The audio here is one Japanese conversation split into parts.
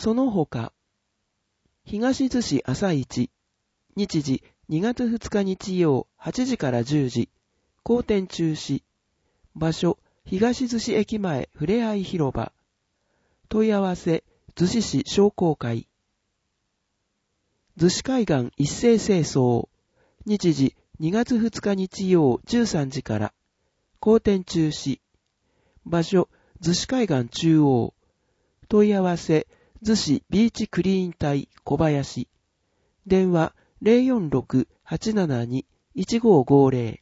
その他、東逗子朝市、日時2月2日日曜8時から10時、公展中止。場所、東逗子駅前ふれあい広場。問い合わせ、逗子市商工会。逗子海岸一斉清掃。日時2月2日日曜13時から。公展中止。場所、逗子海岸中央。問い合わせ、逗子ビーチクリーン隊小林。電話 046-872-1550。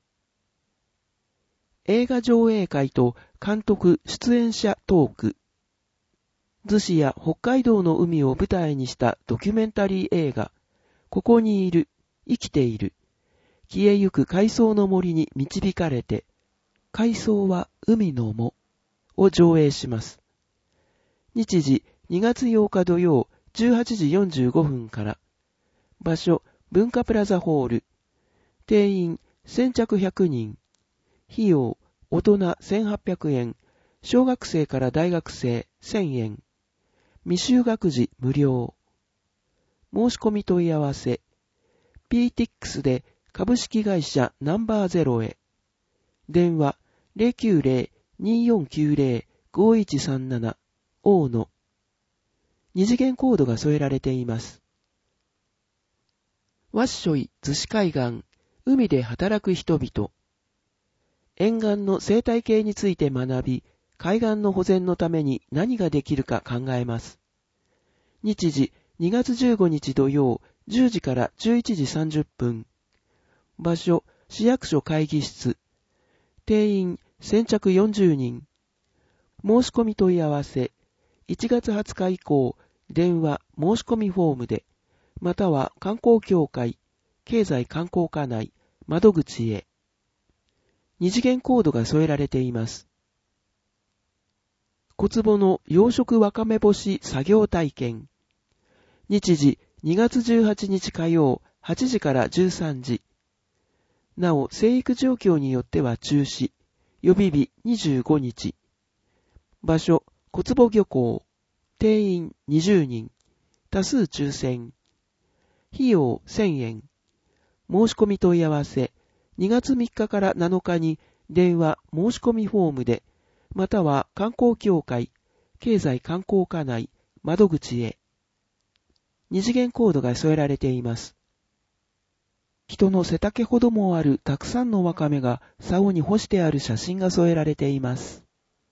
映画上映会と監督出演者トーク。逗子や北海道の海を舞台にしたドキュメンタリー映画、ここにいる、生きている。消えゆく海藻の森に導かれて、海藻は海の藻を上映します。日時2月8日土曜18時45分から。場所、文化プラザホール。定員先着100人。費用、大人1800円。小学生から大学生1000円。未就学時無料。申し込み問い合わせ。PTX で株式会社ナンバー0へ。電話 090-2490-5137 大野。二次元コードが添えられています。わっしょい逗子海岸、海で働く人々。沿岸の生態系について学び、海岸の保全のために何ができるか考えます。日時2月15日土曜10時から11時30分。場所、市役所会議室。定員先着40人。申し込み問い合わせ。1月20日以降、電話申し込みフォームで、または観光協会、経済観光課内、窓口へ。二次元コードが添えられています。小坪の養殖わかめ干し作業体験。日時2月18日火曜8時から13時。なお、生育状況によっては中止。予備日25日。場所、小坪漁港。定員20人。多数抽選。費用1000円。申し込み問い合わせ。2月3日から7日に電話申し込みフォームで、または観光協会、経済観光課内、窓口へ。二次元コードが添えられています。人の背丈ほどもあるたくさんのワカメが竿に干してある写真が添えられています。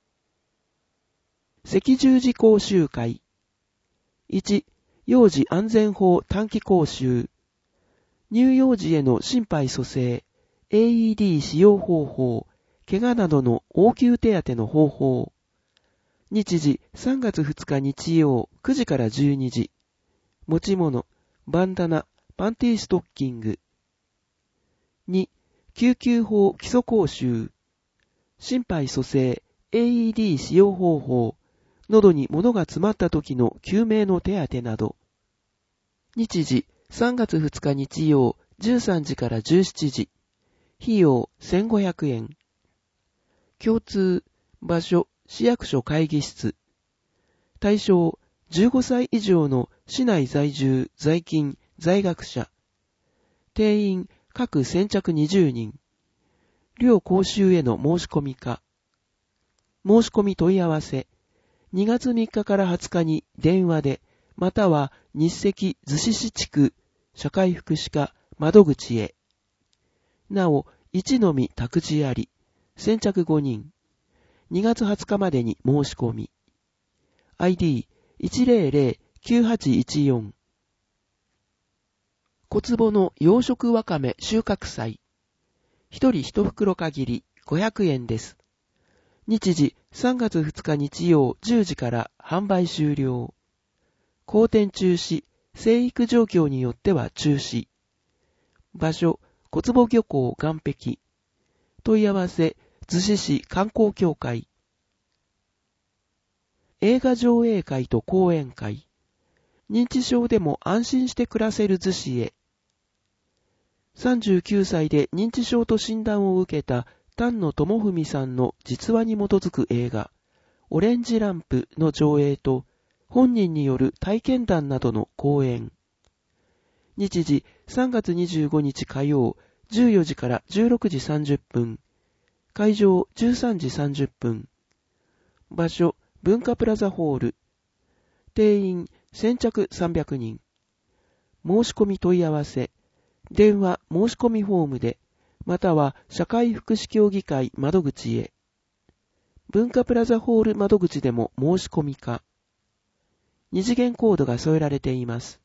赤十字講習会。1、幼児安全法短期講習。乳幼児への心肺蘇生、AED 使用方法、怪我などの応急手当の方法。日時3月2日日曜9時から12時。持ち物、バンダナ、パンティーストッキング。2、救急法基礎講習。心肺蘇生、AED 使用方法、喉に物が詰まった時の救命の手当など。日時3月2日日曜13時から17時。費用1500円。共通、場所、市役所会議室。対象、15歳以上の市内在住、在勤、在学者。定員、各先着20人。両講習への申し込みか。申し込み問い合わせ。2月3日から20日に電話で、または日赤逗子市地区社会福祉課窓口へ。なお、1のみ託児あり。先着5人。2月20日までに申し込み。ID1009814。小坪の養殖わかめ収穫祭。1人1袋限り500円です。日時3月2日日曜10時から販売終了。公展中止、生育状況によっては中止。場所、小坪漁港岸壁。問い合わせ、逗子市観光協会。映画上映会と講演会。認知症でも安心して暮らせる逗子へ。39歳で認知症と診断を受けた丹野智文さんの実話に基づく映画、オレンジランプの上映と、 本人による体験談などの講演。日時3月25日火曜14時から16時30分。会場13時30分。場所文化プラザホール。定員先着300人。申し込み問い合わせ。電話申し込みフォームで、または社会福祉協議会窓口へ。文化プラザホール窓口でも申し込みか。二次元コードが添えられています。